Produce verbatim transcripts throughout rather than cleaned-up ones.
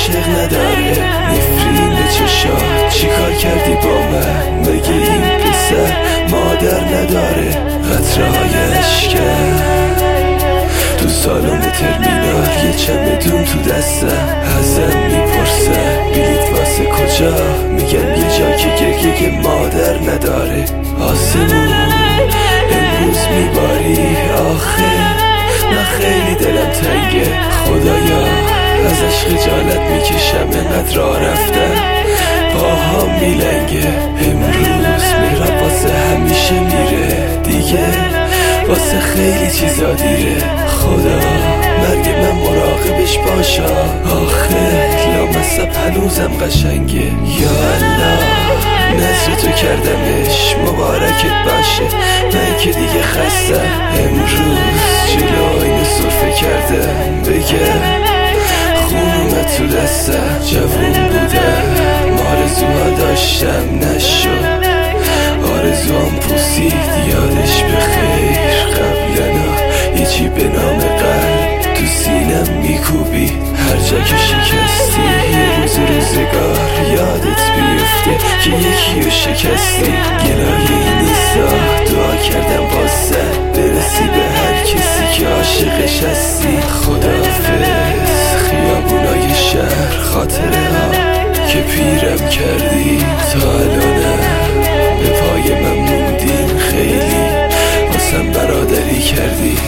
عاشق نداره. نفرین به چشات چی کار کردی با من؟ مگه این پسر مادر نداره؟ قطره های اشکم تو سالن ترمینال، یه چمدون تو دستم، ازم میپرسن بلیط واسه کجا؟ میگم یه جا که گریه مادر نداره. آسمون امروز میباری آخه، من خیلی دلم تنگه خدایا، ازش خجالت میکشم انقدر راه رفتم، پاهام میلنگه. امروز میرم واسه همیشه میره دیگه، واسه خیلی چیزا دیره. خدا مرگ من مراقبش باشا، آخه لامصب هنوزم قشنگه. یا الله نظر تو کردمش مبارکت باشه، من که دیگه خستم. امروز جلو آینه سرفه کردم بگم خون اومد تو دستم. جوون بودم آرزوها داشتم نشد، آرزوام پوسید یادش بخیر. قبلنا هیچی به نام قلب تو سینم میکوبید، هر جا که شکستی یه روز روزگار یادت بیفته که یکی رو شکستی. گلایه نیستا دعا کردم واسه برسی به هر کسی که عاشقش هستی. خداحافظ خیابونای شهر، خاطره ها که پیرم کردی، تا الانم به پای من موندین، خیلی واسم برادری کردی.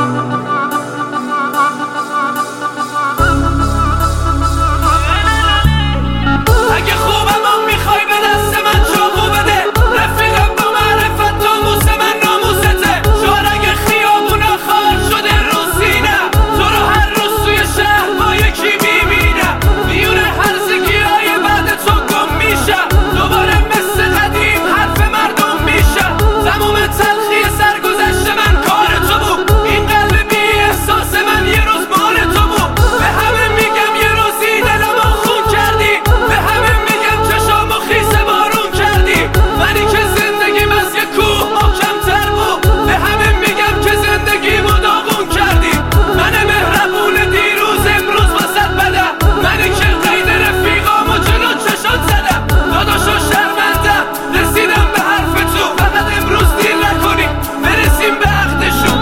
اگه خوبم هم میخوای به دست من چاقو بده، رفیقم با معرفت ناموس من ناموسته. شهر اگه خیابونا خار شده رو سینم، تو رو هر روز توی شهر با یکی میبینم، میون هرزگی های بعد تو گم میشم، دوباره مثل قدیم حرف مردم میشم. تموم تلخی سرگذشت من کار تو بود، این قلب بی احساس من یه روز مال تو بود. به همه میگم یه روزی دلمو خون کردی، به همه میگم چشامو خیس بارون کردی، ولی که زندگیم از یه کوه محکم‌تر بود. به همه میگم که زندگیمو داغون کردی، من مهربون دیروز امروز واسط بدم، منی که قید رفیقامو جلو چشات زدم. داداشو شرمندم رسیدم به حرف تو، فقط امروز دیر نکنی برسیم به عقدشون.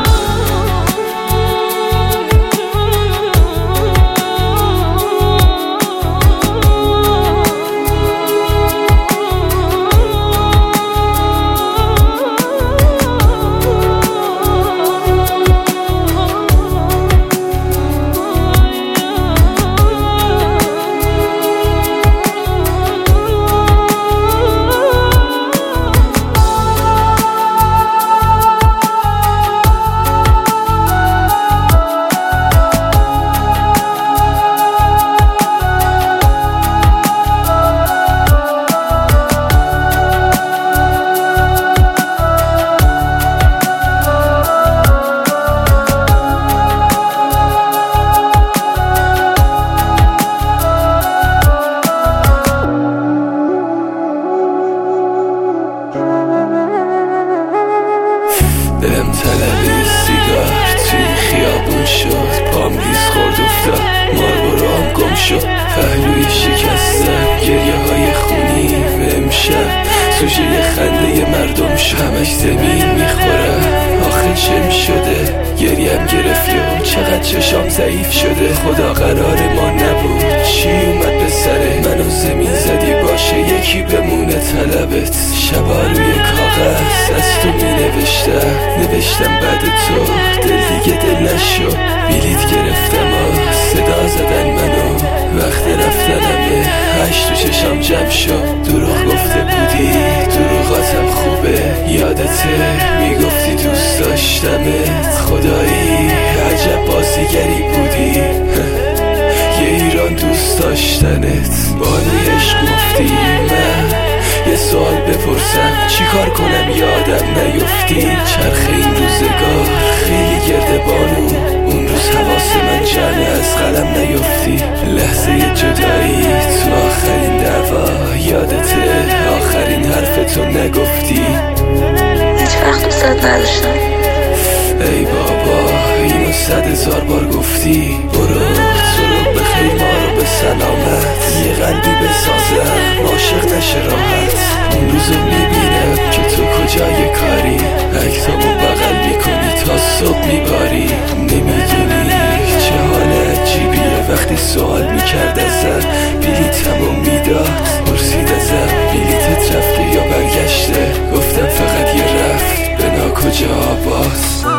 دلم طلبه سیگار توی خیابون شد، پام لیز خورد افتاد، ماربورو هم گم شد، پهلوی شکستم، گریه های خونی و امشب سوژه خنده مردم شد. همش زمین میخورم آخه چه میشده، گریم گرفتی و چقدر چشام ضعیف شده. خدا قرار ما نبود چی اومد به سره، منو زمین زدی باشه یکی بمونه طلبت. شبا روی کاغذ از تو می نوشتم، نوشتم بعد تو دل دیگه دل نشو. بلیط گرفتم و صدا زدن منو، وقت رفتنمه هشت تو چشام جمع شد. دروغ گفته بودی دروغاتم خوبه، یادته میگفتی دوست داشتمت، خدایی عجب بازیگری بودی. یه ایران دوست داشتنت، بانی عشق گفتی. من یه سوال بپرسم چی کار کنم یادم نیفتی؟ چرخ این روزگار خیلی گرده بانو، اون روز حواس من جمعه از قلم نیفتی. لحظه جدایی تو آخرین دعوا یادته، آخرین حرف تو نگفتی. هیچ وقت دوست نداشتم. ای بابا اینو صد هزار بار گفتی. برو تو رو بخیر ما رو به سلامت یه قلبی بسازم عاشق نشه راحت. اون روزو میبینم که تو کجای کاری، عکسامو بغل میکنی تا صبح میباری. نمیدونی چه حال عجیبیه وقتی سوال میکرد ازم بلیتمو میداد. پرسید ازم بلیتت رفته یا برگشته، گفتم فقط یه رفت به ناکجا باز.